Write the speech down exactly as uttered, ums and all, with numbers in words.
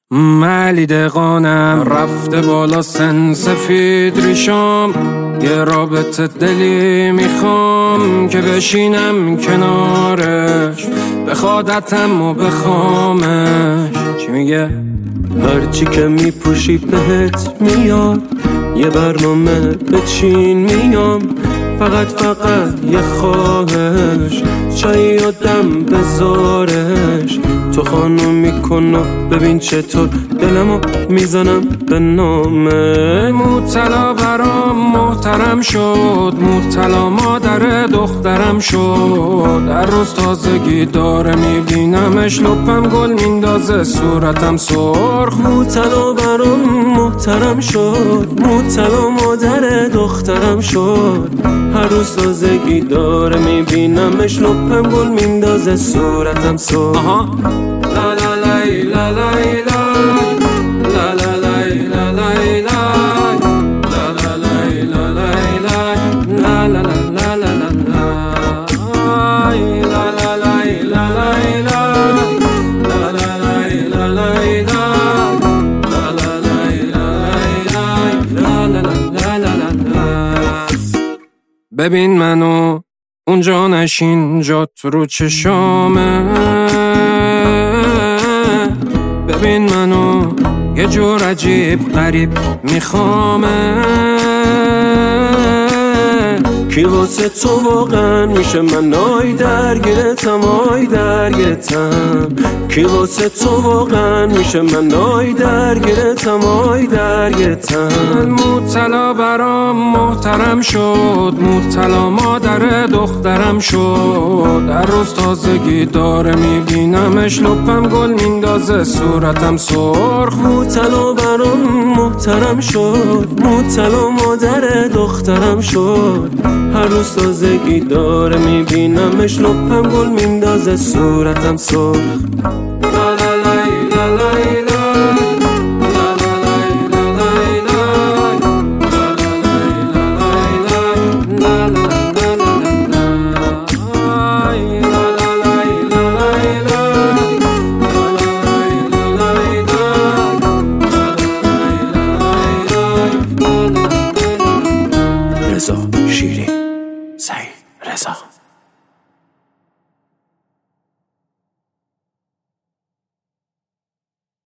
علی دقانم رفته بالا سن سفید ریشام، یه رابطه دلی میخوام که بشینم کنارش، بخوادتم و بخوامش. چی میگه؟ هرچی که میپوشی بهت میاد، یه برنامه بچین میام، فقط فقط یه خواهش، چایی آدم بذارش. تو خانم میکنم ببین چطور دلمو میزنم به نامه. مبتلا برام محترم شد، مبتلا مادر دخترم شد. در روز تازگی داره میبینمش، لپم گل میندازه صورتم سرخ. مبتلا برام محترم شد، مبتلا مادر دخترم شد. هر روز تازگی داره میبینمش، لپم گل میندازه صورتم سرخ. آها لا لا لای لا لای لای لا لا لای لا لای لای لا لا لای لا لای لای لا لا لا لا لا لای لا لا لای لا لای لای لا لا لای لا لای لای لا لا لای لا لای لای لا لا لا لا لا. ببین منو اونجا نشین، جات رو چشامه. ببین منو یه جور عجیب غریب میخوامه. کی واسه تو واقعا میشه من آی درگیرتم، آی درگیرتم. کی واسه تو واقعا میشه من آی درگیرتم، آی درگیرتم. مبتلا برام محترم شد، مبتلا مادر دخترم شد. در روز تازگی داره میبینمش، لپم گل میندازه صورتم سرخ. مبتلا برام محترم شد، مبتلا مادر دخترم شد. هر روز تازگی داره میبینمش، لپم گل میندازه صورتم سرخ. لا لا لای لا لای لای لا لا لای لا لای لای لا لا لای لا لای لا لا. رضا شیری.